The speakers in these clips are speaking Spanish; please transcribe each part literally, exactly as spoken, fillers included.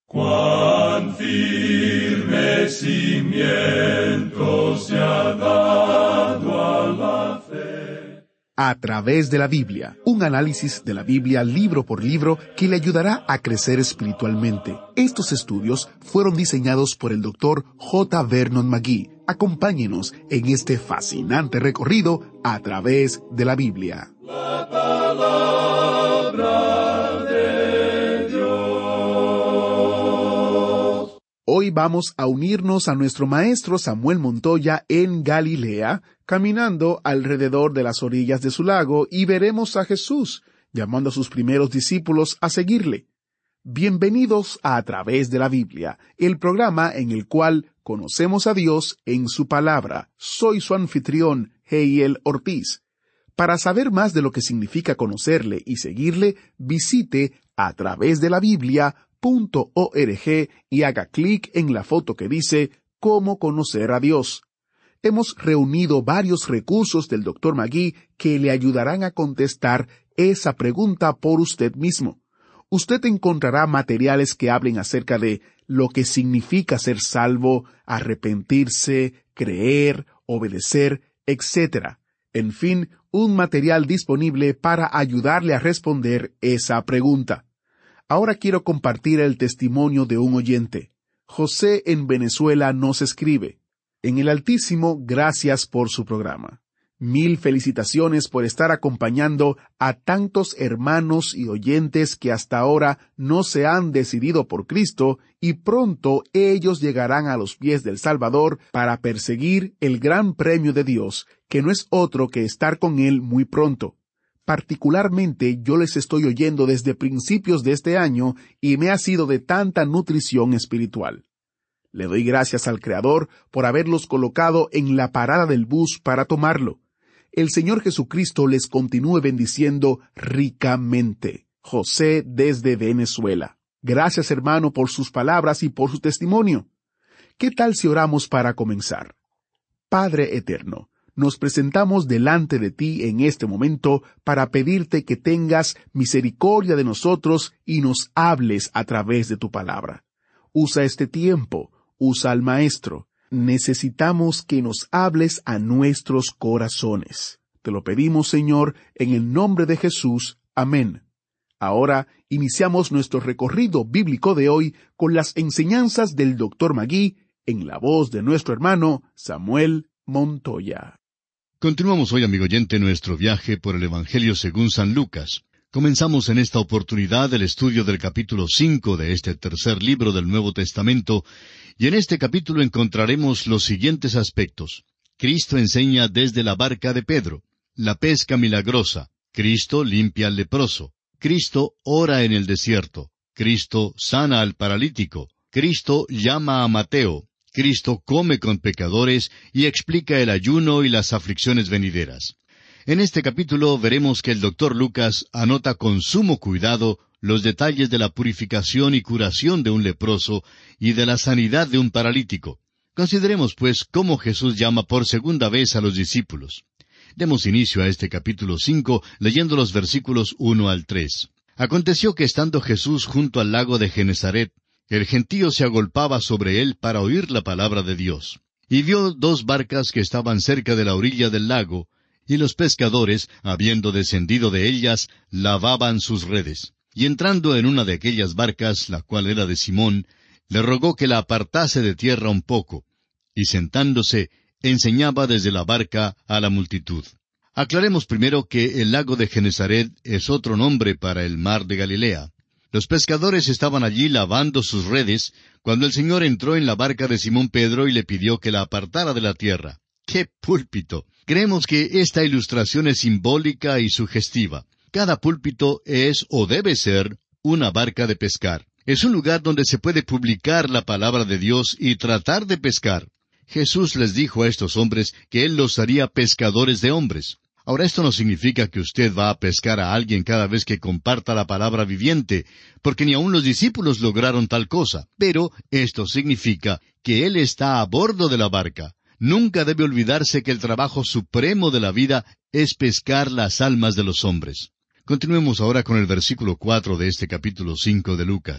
Cuán firme cimiento se ha dado a la fe. A través de la Biblia, un análisis de la Biblia libro por libro que le ayudará a crecer espiritualmente. Estos estudios fueron diseñados por el doctor J. Vernon McGee. Acompáñenos en este fascinante recorrido a través de la Biblia. La palabra de Dios. Hoy vamos a unirnos a nuestro maestro Samuel Montoya en Galilea, caminando alrededor de las orillas de su lago, y veremos a Jesús llamando a sus primeros discípulos a seguirle. Bienvenidos a A Través de la Biblia, el programa en el cual conocemos a Dios en su palabra. Soy su anfitrión, Heiel Ortiz. Para saber más de lo que significa conocerle y seguirle, visite a través de la biblia punto org y haga clic en la foto que dice «Cómo conocer a Dios». Hemos reunido varios recursos del doctor McGee que le ayudarán a contestar esa pregunta por usted mismo. Usted encontrará materiales que hablen acerca de lo que significa ser salvo, arrepentirse, creer, obedecer, etcétera. En fin, un material disponible para ayudarle a responder esa pregunta. Ahora quiero compartir el testimonio de un oyente. José en Venezuela nos escribe: En el Altísimo, gracias por su programa. Mil felicitaciones por estar acompañando a tantos hermanos y oyentes que hasta ahora no se han decidido por Cristo, y pronto ellos llegarán a los pies del Salvador para perseguir el gran premio de Dios, que no es otro que estar con Él muy pronto. Particularmente yo les estoy oyendo desde principios de este año y me ha sido de tanta nutrición espiritual. Le doy gracias al Creador por haberlos colocado en la parada del bus para tomarlo. El Señor Jesucristo les continúe bendiciendo ricamente. José desde Venezuela. Gracias, hermano, por sus palabras y por su testimonio. ¿Qué tal si oramos para comenzar? Padre eterno, nos presentamos delante de ti en este momento para pedirte que tengas misericordia de nosotros y nos hables a través de tu palabra. Usa este tiempo, usa al Maestro. Necesitamos que nos hables a nuestros corazones. Te lo pedimos, Señor, en el nombre de Jesús. Amén. Ahora iniciamos nuestro recorrido bíblico de hoy con las enseñanzas del doctor McGee en la voz de nuestro hermano Samuel Montoya. Continuamos hoy, amigo oyente, nuestro viaje por el Evangelio según San Lucas. Comenzamos en esta oportunidad el estudio del capítulo cinco de este tercer libro del Nuevo Testamento, y en este capítulo encontraremos los siguientes aspectos. Cristo enseña desde la barca de Pedro, la pesca milagrosa, Cristo limpia al leproso, Cristo ora en el desierto, Cristo sana al paralítico, Cristo llama a Mateo, Cristo come con pecadores y explica el ayuno y las aflicciones venideras. En este capítulo veremos que el doctor Lucas anota con sumo cuidado los detalles de la purificación y curación de un leproso y de la sanidad de un paralítico. Consideremos, pues, cómo Jesús llama por segunda vez a los discípulos. Demos inicio a este capítulo cinco leyendo los versículos uno al tres. Aconteció que estando Jesús junto al lago de Genesaret, el gentío se agolpaba sobre él para oír la palabra de Dios. Y vio dos barcas que estaban cerca de la orilla del lago, y los pescadores, habiendo descendido de ellas, lavaban sus redes. Y entrando en una de aquellas barcas, la cual era de Simón, le rogó que la apartase de tierra un poco, y sentándose, enseñaba desde la barca a la multitud. Aclaremos primero que el lago de Genesaret es otro nombre para el mar de Galilea. Los pescadores estaban allí lavando sus redes, cuando el Señor entró en la barca de Simón Pedro y le pidió que la apartara de la tierra. ¡Qué púlpito! Creemos que esta ilustración es simbólica y sugestiva. Cada púlpito es o debe ser una barca de pescar. Es un lugar donde se puede publicar la palabra de Dios y tratar de pescar. Jesús les dijo a estos hombres que Él los haría pescadores de hombres. Ahora, esto no significa que usted va a pescar a alguien cada vez que comparta la palabra viviente, porque ni aun los discípulos lograron tal cosa. Pero esto significa que Él está a bordo de la barca. Nunca debe olvidarse que el trabajo supremo de la vida es pescar las almas de los hombres. Continuemos ahora con el versículo cuatro de este capítulo cinco de Lucas.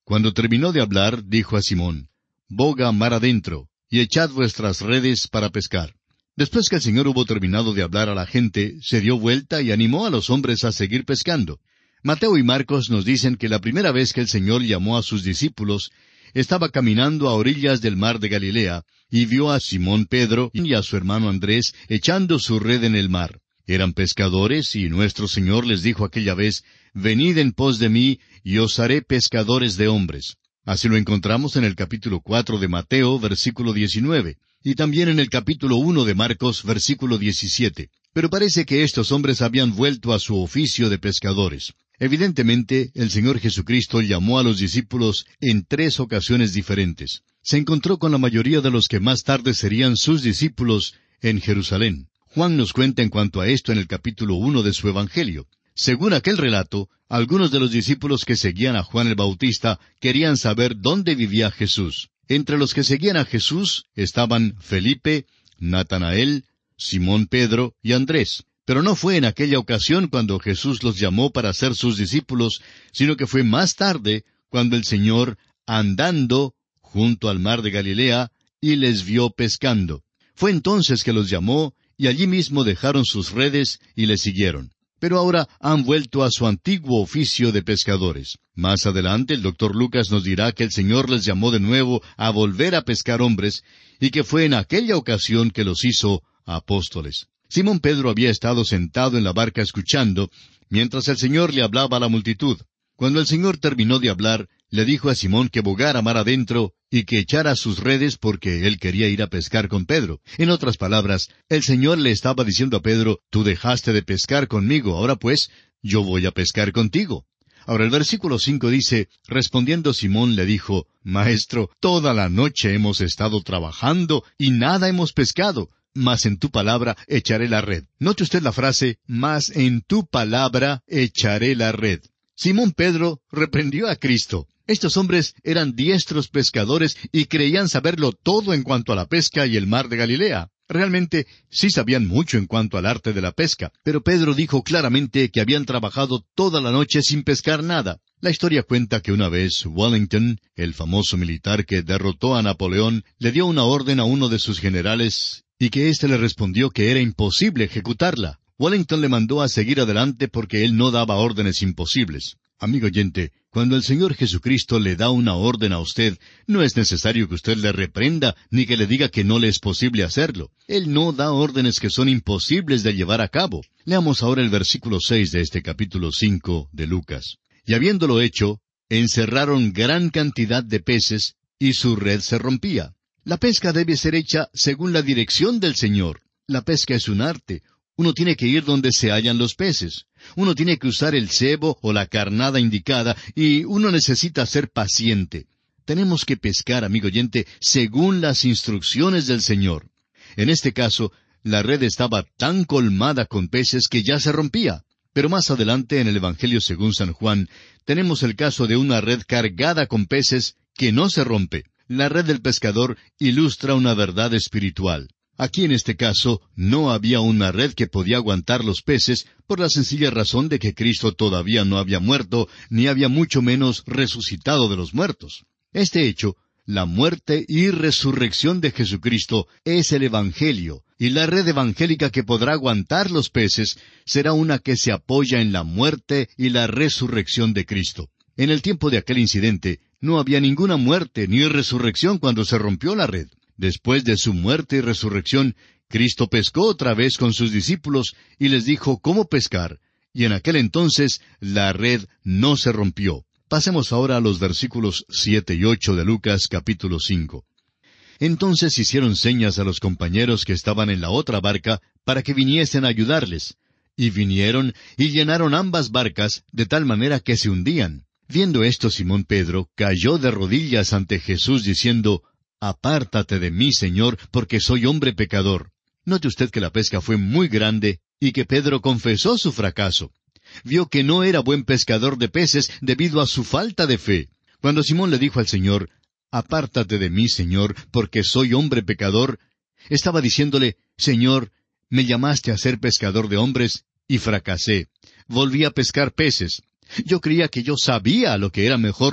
Cuando terminó de hablar, dijo a Simón, «Boga mar adentro, y echad vuestras redes para pescar». Después que el Señor hubo terminado de hablar a la gente, se dio vuelta y animó a los hombres a seguir pescando. Mateo y Marcos nos dicen que la primera vez que el Señor llamó a sus discípulos, estaba caminando a orillas del mar de Galilea, y vio a Simón Pedro y a su hermano Andrés echando su red en el mar. Eran pescadores, y nuestro Señor les dijo aquella vez, «Venid en pos de mí, y os haré pescadores de hombres». Así lo encontramos en el capítulo cuatro de Mateo, versículo diecinueve, y también en el capítulo uno de Marcos, versículo diecisiete. Pero parece que estos hombres habían vuelto a su oficio de pescadores. Evidentemente, el Señor Jesucristo llamó a los discípulos en tres ocasiones diferentes. Se encontró con la mayoría de los que más tarde serían sus discípulos en Jerusalén. Juan nos cuenta en cuanto a esto en el capítulo uno de su Evangelio. Según aquel relato, algunos de los discípulos que seguían a Juan el Bautista querían saber dónde vivía Jesús. Entre los que seguían a Jesús estaban Felipe, Natanael, Simón Pedro y Andrés. Pero no fue en aquella ocasión cuando Jesús los llamó para ser sus discípulos, sino que fue más tarde cuando el Señor, andando junto al mar de Galilea, y les vio pescando. Fue entonces que los llamó, y allí mismo dejaron sus redes y le siguieron. Pero ahora han vuelto a su antiguo oficio de pescadores. Más adelante el doctor Lucas nos dirá que el Señor les llamó de nuevo a volver a pescar hombres, y que fue en aquella ocasión que los hizo apóstoles. Simón Pedro había estado sentado en la barca escuchando, mientras el Señor le hablaba a la multitud. Cuando el Señor terminó de hablar, le dijo a Simón que bogara mar adentro y que echara sus redes porque él quería ir a pescar con Pedro. En otras palabras, el Señor le estaba diciendo a Pedro, «Tú dejaste de pescar conmigo, ahora pues, yo voy a pescar contigo». Ahora el versículo cinco dice, respondiendo Simón le dijo, «Maestro, toda la noche hemos estado trabajando y nada hemos pescado, mas en tu palabra echaré la red». Note usted la frase, «mas en tu palabra echaré la red». Simón Pedro reprendió a Cristo. Estos hombres eran diestros pescadores y creían saberlo todo en cuanto a la pesca y el mar de Galilea. Realmente sí sabían mucho en cuanto al arte de la pesca, pero Pedro dijo claramente que habían trabajado toda la noche sin pescar nada. La historia cuenta que una vez Wellington, el famoso militar que derrotó a Napoleón, le dio una orden a uno de sus generales y que éste le respondió que era imposible ejecutarla. Wellington le mandó a seguir adelante porque él no daba órdenes imposibles. Amigo oyente, cuando el Señor Jesucristo le da una orden a usted, no es necesario que usted le reprenda ni que le diga que no le es posible hacerlo. Él no da órdenes que son imposibles de llevar a cabo. Leamos ahora el versículo seis de este capítulo cinco de Lucas. Y habiéndolo hecho, encerraron gran cantidad de peces, y su red se rompía. La pesca debe ser hecha según la dirección del Señor. La pesca es un arte. Uno tiene que ir donde se hallan los peces. Uno tiene que usar el cebo o la carnada indicada y uno necesita ser paciente. Tenemos que pescar, amigo oyente, según las instrucciones del Señor. En este caso, la red estaba tan colmada con peces que ya se rompía. Pero más adelante en el Evangelio según San Juan, tenemos el caso de una red cargada con peces que no se rompe. La red del pescador ilustra una verdad espiritual. Aquí en este caso no había una red que podía aguantar los peces por la sencilla razón de que Cristo todavía no había muerto, ni había mucho menos resucitado de los muertos. Este hecho, la muerte y resurrección de Jesucristo, es el Evangelio, y la red evangélica que podrá aguantar los peces será una que se apoya en la muerte y la resurrección de Cristo. En el tiempo de aquel incidente, no había ninguna muerte ni resurrección cuando se rompió la red. Después de su muerte y resurrección, Cristo pescó otra vez con sus discípulos y les dijo cómo pescar, y en aquel entonces la red no se rompió. Pasemos ahora a los versículos siete y ocho de Lucas capítulo cinco. Entonces hicieron señas a los compañeros que estaban en la otra barca para que viniesen a ayudarles. Y vinieron y llenaron ambas barcas de tal manera que se hundían. Viendo esto, Simón Pedro cayó de rodillas ante Jesús diciendo, «Apártate de mí, Señor, porque soy hombre pecador». Note usted que la pesca fue muy grande y que Pedro confesó su fracaso. Vio que no era buen pescador de peces debido a su falta de fe. Cuando Simón le dijo al Señor, «Apártate de mí, Señor, porque soy hombre pecador», estaba diciéndole, «Señor, me llamaste a ser pescador de hombres y fracasé. Volví a pescar peces. Yo creía que yo sabía lo que era mejor,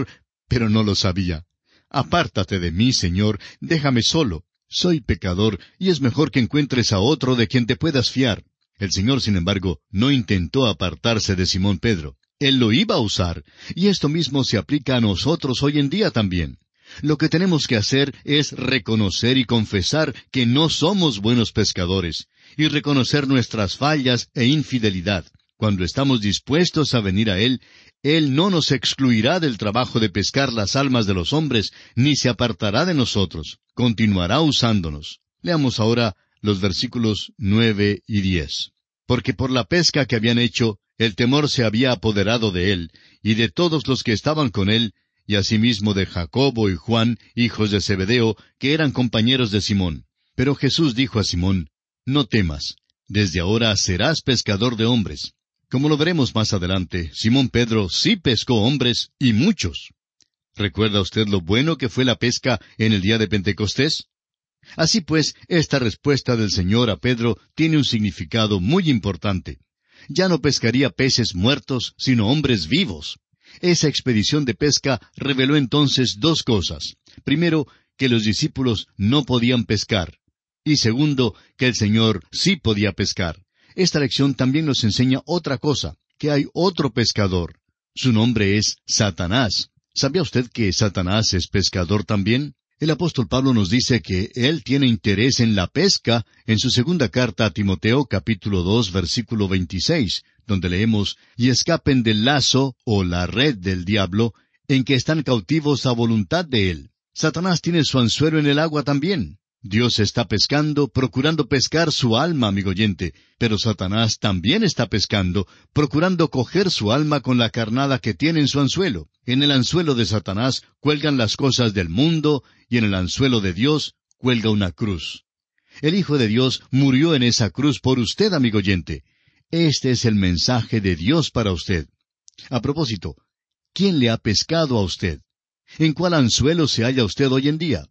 pero no lo sabía. Apártate de mí, Señor, déjame solo. Soy pecador, y es mejor que encuentres a otro de quien te puedas fiar. El Señor, sin embargo, no intentó apartarse de Simón Pedro. Él lo iba a usar, y esto mismo se aplica a nosotros hoy en día también. Lo que tenemos que hacer es reconocer y confesar que no somos buenos pescadores, y reconocer nuestras fallas e infidelidad. Cuando estamos dispuestos a venir a Él, Él no nos excluirá del trabajo de pescar las almas de los hombres, ni se apartará de nosotros. Continuará usándonos. Leamos ahora los versículos nueve y diez. Porque por la pesca que habían hecho, el temor se había apoderado de él, y de todos los que estaban con él, y asimismo de Jacobo y Juan, hijos de Zebedeo, que eran compañeros de Simón. Pero Jesús dijo a Simón, no temas, desde ahora serás pescador de hombres. Como lo veremos más adelante, Simón Pedro sí pescó hombres, y muchos. ¿Recuerda usted lo bueno que fue la pesca en el día de Pentecostés? Así pues, esta respuesta del Señor a Pedro tiene un significado muy importante. Ya no pescaría peces muertos, sino hombres vivos. Esa expedición de pesca reveló entonces dos cosas. Primero, que los discípulos no podían pescar. Y segundo, que el Señor sí podía pescar. Esta lección también nos enseña otra cosa, que hay otro pescador. Su nombre es Satanás. ¿Sabía usted que Satanás es pescador también? El apóstol Pablo nos dice que él tiene interés en la pesca en su segunda carta a Timoteo, capítulo dos, versículo veintiséis, donde leemos, y escapen del lazo o la red del diablo, en que están cautivos a voluntad de él. Satanás tiene su anzuelo en el agua también. Dios está pescando, procurando pescar su alma, amigo oyente, pero Satanás también está pescando, procurando coger su alma con la carnada que tiene en su anzuelo. En el anzuelo de Satanás cuelgan las cosas del mundo, y en el anzuelo de Dios cuelga una cruz. El Hijo de Dios murió en esa cruz por usted, amigo oyente. Este es el mensaje de Dios para usted. A propósito, ¿quién le ha pescado a usted? ¿En cuál anzuelo se halla usted hoy en día?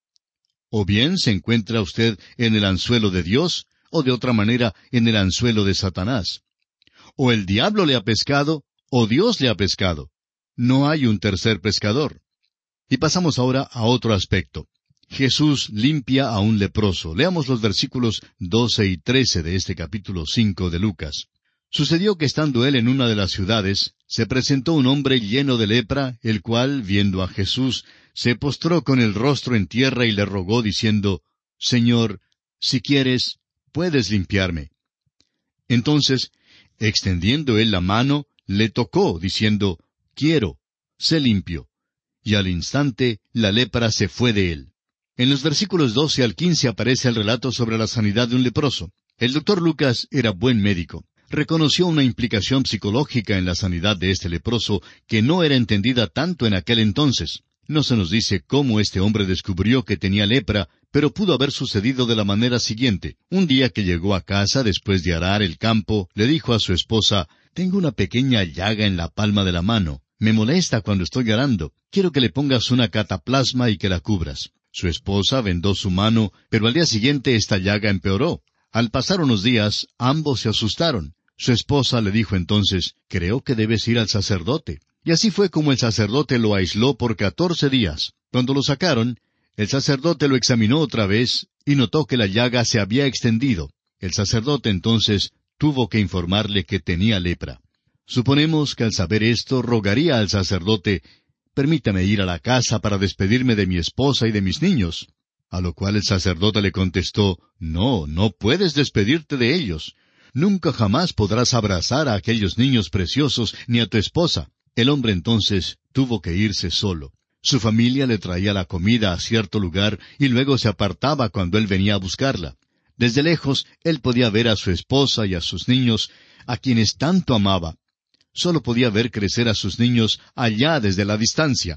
O bien se encuentra usted en el anzuelo de Dios, o de otra manera en el anzuelo de Satanás. O el diablo le ha pescado, o Dios le ha pescado. No hay un tercer pescador. Y pasamos ahora a otro aspecto. Jesús limpia a un leproso. Leamos los versículos doce y trece de este capítulo cinco de Lucas. Sucedió que estando él en una de las ciudades, se presentó un hombre lleno de lepra, el cual, viendo a Jesús, se postró con el rostro en tierra y le rogó, diciendo, Señor, si quieres, puedes limpiarme. Entonces, extendiendo él la mano, le tocó, diciendo, Quiero, sé limpio. Y al instante la lepra se fue de él. En los versículos doce al quince aparece el relato sobre la sanidad de un leproso. El doctor Lucas era buen médico. Reconoció una implicación psicológica en la sanidad de este leproso que no era entendida tanto en aquel entonces. No se nos dice cómo este hombre descubrió que tenía lepra, pero pudo haber sucedido de la manera siguiente. Un día que llegó a casa después de arar el campo, le dijo a su esposa, «Tengo una pequeña llaga en la palma de la mano. Me molesta cuando estoy arando. Quiero que le pongas una cataplasma y que la cubras». Su esposa vendó su mano, pero al día siguiente esta llaga empeoró. Al pasar unos días, ambos se asustaron. Su esposa le dijo entonces, «Creo que debes ir al sacerdote». Y así fue como el sacerdote lo aisló por catorce días. Cuando lo sacaron, el sacerdote lo examinó otra vez y notó que la llaga se había extendido. El sacerdote entonces tuvo que informarle que tenía lepra. Suponemos que al saber esto rogaría al sacerdote, «Permítame ir a la casa para despedirme de mi esposa y de mis niños». A lo cual el sacerdote le contestó, «No, no puedes despedirte de ellos. Nunca jamás podrás abrazar a aquellos niños preciosos ni a tu esposa». El hombre entonces tuvo que irse solo. Su familia le traía la comida a cierto lugar y luego se apartaba cuando él venía a buscarla. Desde lejos, él podía ver a su esposa y a sus niños, a quienes tanto amaba. Solo podía ver crecer a sus niños allá desde la distancia.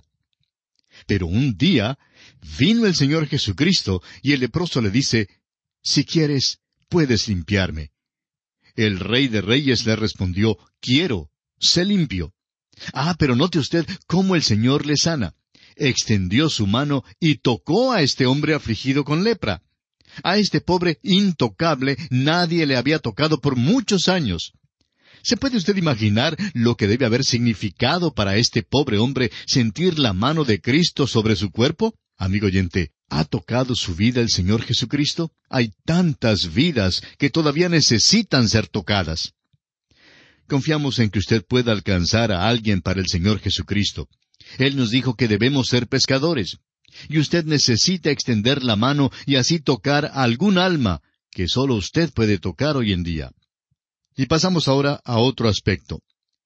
Pero un día vino el Señor Jesucristo y el leproso le dice, «Si quieres, puedes limpiarme». El Rey de Reyes le respondió, «Quiero, sé limpio». Ah, pero note usted cómo el Señor le sana. Extendió su mano y tocó a este hombre afligido con lepra. A este pobre intocable nadie le había tocado por muchos años. ¿Se puede usted imaginar lo que debe haber significado para este pobre hombre sentir la mano de Cristo sobre su cuerpo? Amigo oyente, ¿ha tocado su vida el Señor Jesucristo? Hay tantas vidas que todavía necesitan ser tocadas. Confiamos en que usted pueda alcanzar a alguien para el Señor Jesucristo. Él nos dijo que debemos ser pescadores. Y usted necesita extender la mano y así tocar a algún alma que solo usted puede tocar hoy en día. Y pasamos ahora a otro aspecto.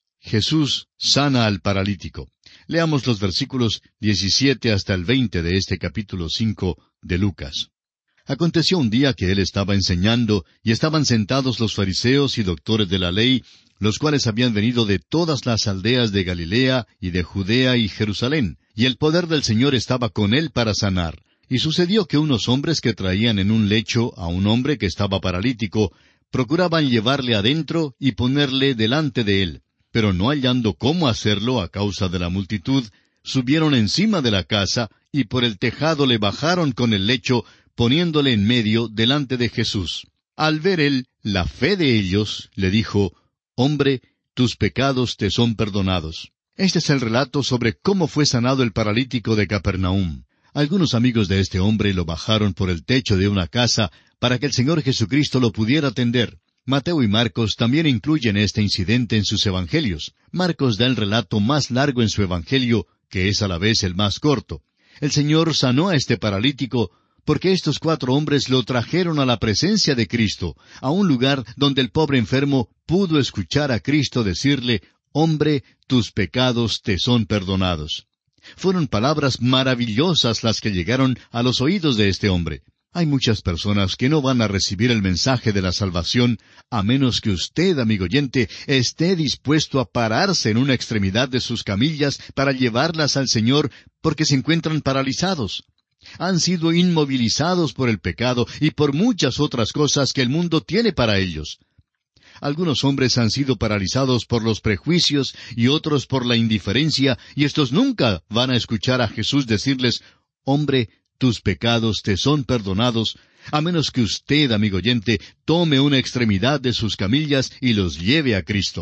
Jesús sana al paralítico. Leamos los versículos diecisiete hasta el veinte de este capítulo cinco de Lucas. Aconteció un día que él estaba enseñando, y estaban sentados los fariseos y doctores de la ley, los cuales habían venido de todas las aldeas de Galilea y de Judea y Jerusalén, y el poder del Señor estaba con él para sanar. Y sucedió que unos hombres que traían en un lecho a un hombre que estaba paralítico, procuraban llevarle adentro y ponerle delante de él. Pero no hallando cómo hacerlo a causa de la multitud, subieron encima de la casa, y por el tejado le bajaron con el lecho, poniéndole en medio delante de Jesús. Al ver él la fe de ellos, le dijo, «Hombre, tus pecados te son perdonados». Este es el relato sobre cómo fue sanado el paralítico de Capernaum. Algunos amigos de este hombre lo bajaron por el techo de una casa para que el Señor Jesucristo lo pudiera atender. Mateo y Marcos también incluyen este incidente en sus evangelios. Marcos da el relato más largo en su evangelio, que es a la vez el más corto. El Señor sanó a este paralítico porque estos cuatro hombres lo trajeron a la presencia de Cristo, a un lugar donde el pobre enfermo pudo escuchar a Cristo decirle, «Hombre, tus pecados te son perdonados». Fueron palabras maravillosas las que llegaron a los oídos de este hombre. Hay muchas personas que no van a recibir el mensaje de la salvación a menos que usted, amigo oyente, esté dispuesto a pararse en una extremidad de sus camillas para llevarlas al Señor porque se encuentran paralizados. Han sido inmovilizados por el pecado y por muchas otras cosas que el mundo tiene para ellos. Algunos hombres han sido paralizados por los prejuicios y otros por la indiferencia, y estos nunca van a escuchar a Jesús decirles, «Hombre, tus pecados te son perdonados», a menos que usted, amigo oyente, tome una extremidad de sus camillas y los lleve a Cristo.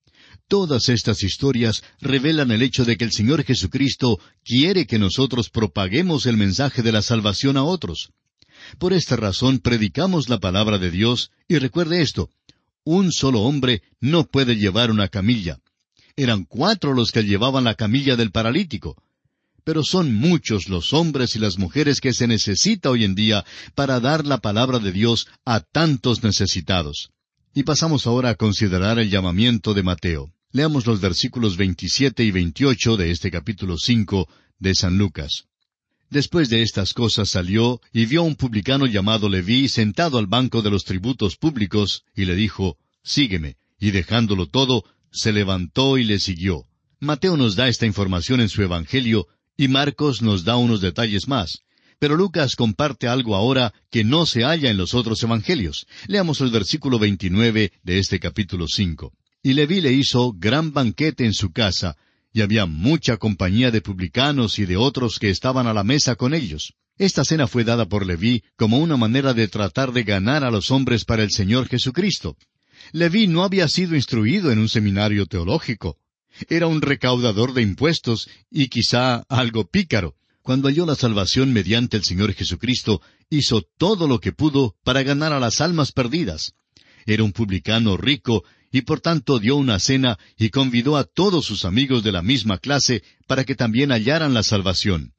Todas estas historias revelan el hecho de que el Señor Jesucristo quiere que nosotros propaguemos el mensaje de la salvación a otros. Por esta razón predicamos la palabra de Dios, y recuerde esto, un solo hombre no puede llevar una camilla. Eran cuatro los que llevaban la camilla del paralítico. Pero son muchos los hombres y las mujeres que se necesita hoy en día para dar la palabra de Dios a tantos necesitados. Y pasamos ahora a considerar el llamamiento de Mateo. Leamos los versículos veintisiete y veintiocho de este capítulo cinco de San Lucas. Después de estas cosas salió y vio a un publicano llamado Leví sentado al banco de los tributos públicos, y le dijo, «Sígueme». Y dejándolo todo, se levantó y le siguió. Mateo nos da esta información en su evangelio, y Marcos nos da unos detalles más. Pero Lucas comparte algo ahora que no se halla en los otros evangelios. Leamos el versículo veintinueve de este capítulo cinco. Y Leví le hizo gran banquete en su casa, y había mucha compañía de publicanos y de otros que estaban a la mesa con ellos. Esta cena fue dada por Leví como una manera de tratar de ganar a los hombres para el Señor Jesucristo. Leví no había sido instruido en un seminario teológico. Era un recaudador de impuestos y quizá algo pícaro. Cuando halló la salvación mediante el Señor Jesucristo, hizo todo lo que pudo para ganar a las almas perdidas. Era un publicano rico y por tanto dio una cena y convidó a todos sus amigos de la misma clase para que también hallaran la salvación.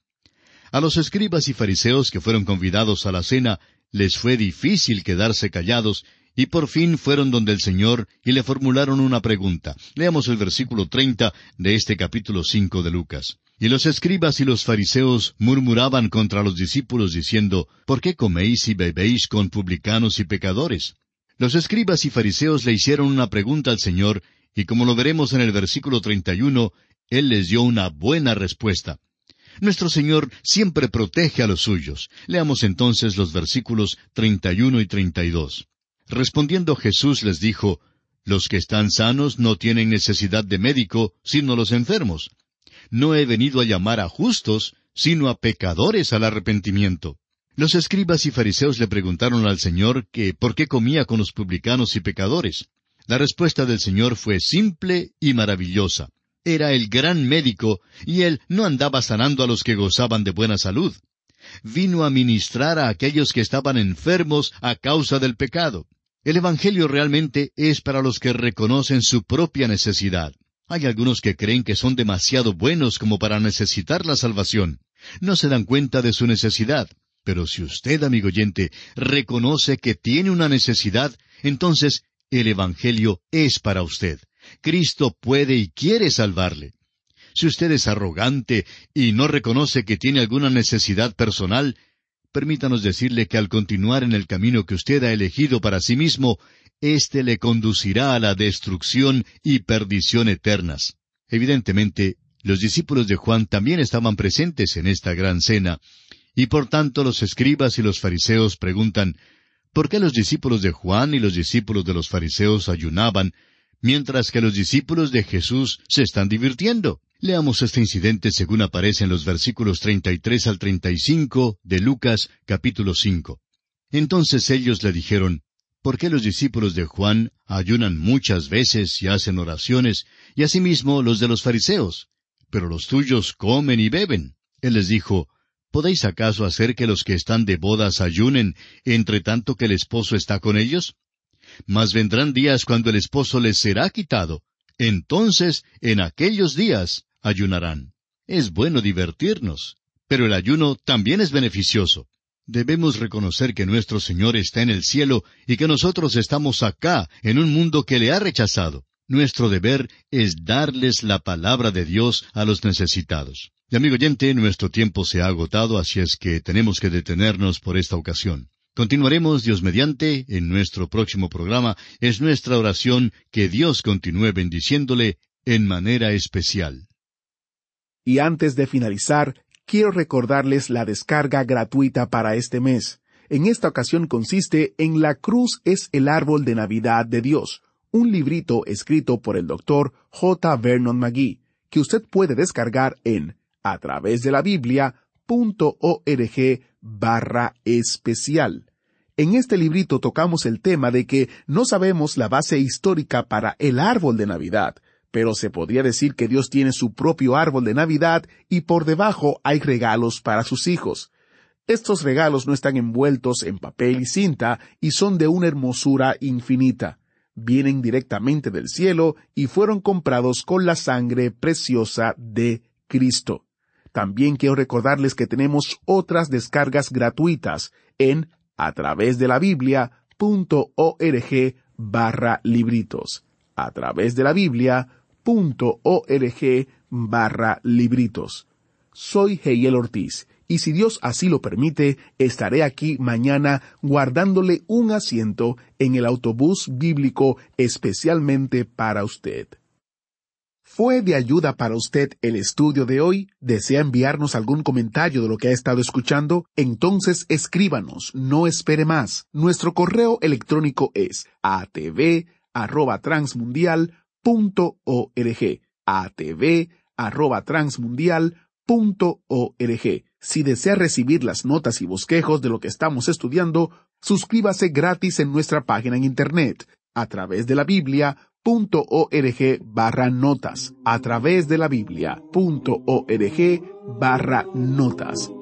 A los escribas y fariseos que fueron convidados a la cena, les fue difícil quedarse callados, y por fin fueron donde el Señor y le formularon una pregunta. Leamos el versículo treinta de este capítulo cinco de Lucas. Y los escribas y los fariseos murmuraban contra los discípulos diciendo, ¿por qué coméis y bebéis con publicanos y pecadores? Los escribas y fariseos le hicieron una pregunta al Señor, y como lo veremos en el versículo treinta y uno, Él les dio una buena respuesta. Nuestro Señor siempre protege a los suyos. Leamos entonces los versículos treinta y uno y treinta y dos. Respondiendo Jesús les dijo, «Los que están sanos no tienen necesidad de médico, sino los enfermos. No he venido a llamar a justos, sino a pecadores al arrepentimiento». Los escribas y fariseos le preguntaron al Señor que por qué comía con los publicanos y pecadores. La respuesta del Señor fue simple y maravillosa. Era el gran médico, y Él no andaba sanando a los que gozaban de buena salud. Vino a ministrar a aquellos que estaban enfermos a causa del pecado. El Evangelio realmente es para los que reconocen su propia necesidad. Hay algunos que creen que son demasiado buenos como para necesitar la salvación. No se dan cuenta de su necesidad. Pero si usted, amigo oyente, reconoce que tiene una necesidad, entonces el Evangelio es para usted. Cristo puede y quiere salvarle. Si usted es arrogante y no reconoce que tiene alguna necesidad personal, permítanos decirle que al continuar en el camino que usted ha elegido para sí mismo, éste le conducirá a la destrucción y perdición eternas. Evidentemente, los discípulos de Juan también estaban presentes en esta gran cena, y por tanto los escribas y los fariseos preguntan, ¿por qué los discípulos de Juan y los discípulos de los fariseos ayunaban, mientras que los discípulos de Jesús se están divirtiendo? Leamos este incidente según aparece en los versículos treinta y tres al treinta y cinco de Lucas capítulo cinco. Entonces ellos le dijeron, ¿por qué los discípulos de Juan ayunan muchas veces y hacen oraciones, y asimismo los de los fariseos? Pero los tuyos comen y beben. Él les dijo, ¿podéis acaso hacer que los que están de bodas ayunen, entre tanto que el esposo está con ellos? Mas vendrán días cuando el esposo les será quitado. Entonces, en aquellos días, ayunarán. Es bueno divertirnos, pero el ayuno también es beneficioso. Debemos reconocer que nuestro Señor está en el cielo y que nosotros estamos acá, en un mundo que le ha rechazado. Nuestro deber es darles la palabra de Dios a los necesitados. Y amigo oyente, nuestro tiempo se ha agotado, así es que tenemos que detenernos por esta ocasión. Continuaremos, Dios mediante, en nuestro próximo programa. Es nuestra oración que Dios continúe bendiciéndole en manera especial. Y antes de finalizar, quiero recordarles la descarga gratuita para este mes. En esta ocasión consiste en La cruz es el árbol de Navidad de Dios, un librito escrito por el doctor J. Vernon McGee, que usted puede descargar en a través de la Biblia punto org barra especial. En este librito tocamos el tema de que no sabemos la base histórica para el árbol de Navidad, pero se podría decir que Dios tiene su propio árbol de Navidad y por debajo hay regalos para sus hijos. Estos regalos no están envueltos en papel y cinta y son de una hermosura infinita. Vienen directamente del cielo y fueron comprados con la sangre preciosa de Cristo. También quiero recordarles que tenemos otras descargas gratuitas en a través de la Biblia punto org barra libritos. A través de la Biblia punto org barra libritos. Soy Heiel Ortiz, y si Dios así lo permite, estaré aquí mañana guardándole un asiento en el autobús bíblico especialmente para usted. ¿Fue de ayuda para usted el estudio de hoy? ¿Desea enviarnos algún comentario de lo que ha estado escuchando? Entonces escríbanos, no espere más. Nuestro correo electrónico es a t v arroba transmundial punto org. a t v arroba transmundial punto org. Si desea recibir las notas y bosquejos de lo que estamos estudiando, suscríbase gratis en nuestra página en internet, a través de la Biblia punto org barra notas, a través de la Biblia punto org barra notas.